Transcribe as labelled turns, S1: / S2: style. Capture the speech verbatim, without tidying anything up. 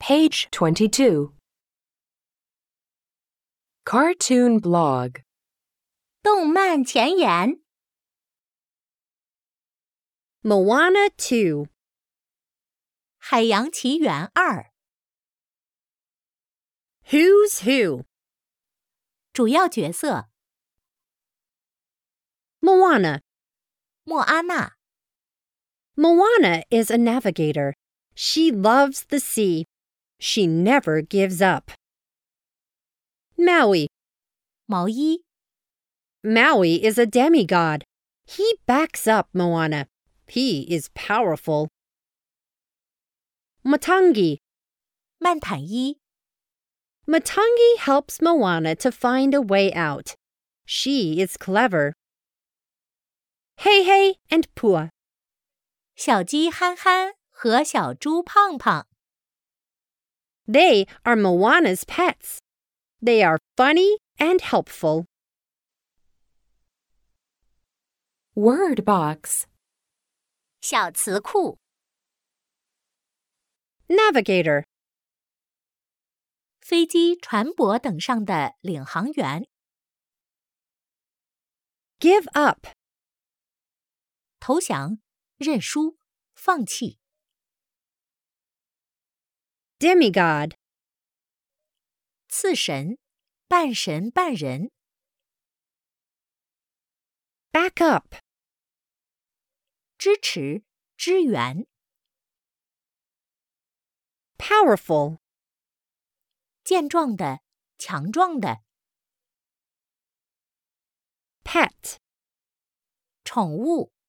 S1: Page twenty-two. Cartoon blog.
S2: 动漫前言
S3: Moana two.
S2: 海洋奇缘二
S3: Who's Who?
S2: 主要角色
S3: Moana.
S2: 莫阿娜
S3: Moana is a navigator. She loves the sea. She never gives up. Maui.
S2: 毛衣
S3: Maui is a demigod. He backs up Moana. He is powerful. Matangi.
S2: 曼坦伊
S3: Matangi helps Moana to find a way out. She is clever. Hei Hei and Pua.
S2: 小鸡憨憨和小猪胖胖
S3: They are Moana's pets. They are funny and helpful.
S1: Word box.
S2: 小词库
S3: Navigator.
S2: 飞机、船舶等上的领航员
S3: Give up.
S2: 投降、认输、放弃
S3: Demigod.
S2: 次神、半神半人
S3: Back up.
S2: 支持、支援
S3: Powerful.
S2: 健壮的、强壮的
S3: Pet.
S2: 宠物